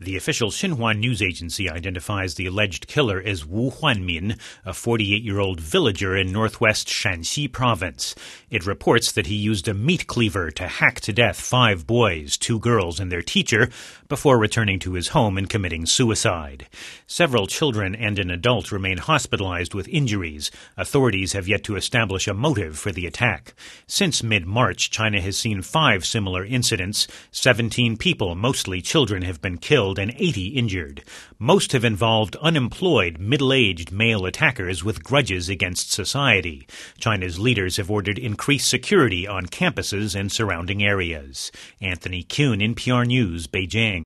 The official Xinhua news agency identifies the alleged killer as Wu Huanmin, a 48-year-old villager in northwest Shanxi province. It reports that he used a meat cleaver to hack to death 5 boys, 2 girls, and their teacher before returning to his home and committing suicide. Several children and an adult remain hospitalized with injuries. Authorities have yet to establish a motive for the attack. Since mid-March, China has seen 5 similar incidents. 17 people, mostly children, have been killed and 80 injured. Most have involved unemployed, middle-aged male attackers with grudges against society. China's leaders have ordered increased security on campuses and surrounding areas. Anthony Kuhn, NPR News, Beijing.